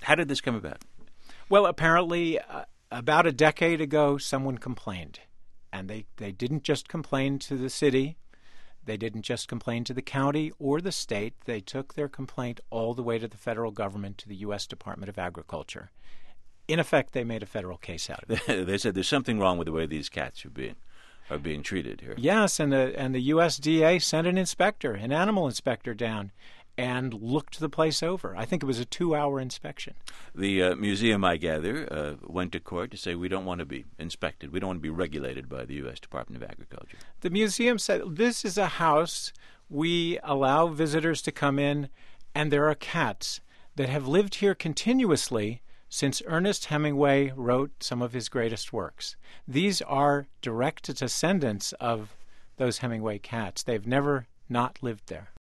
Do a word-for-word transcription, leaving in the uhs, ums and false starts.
How did this come about? Well, apparently, uh, about a decade ago, someone complained. And they, they didn't just complain to the city. They didn't just complain to the county or the state. They took their complaint all the way to the federal government, to the U S Department of Agriculture. In effect, they made a federal case out of it. They said there's something wrong with the way these cats are being are being treated here. Yes, and the and the U S D A sent an inspector, an animal inspector, down and looked the place over. I think it was a two-hour inspection. The uh, museum, I gather, uh, went to court to say we don't want to be inspected. We don't want to be regulated by the U S Department of Agriculture. The museum said, this is a house. We allow visitors to come in, and there are cats that have lived here continuously since Ernest Hemingway wrote some of his greatest works. These are direct descendants of those Hemingway cats. They've never not lived there.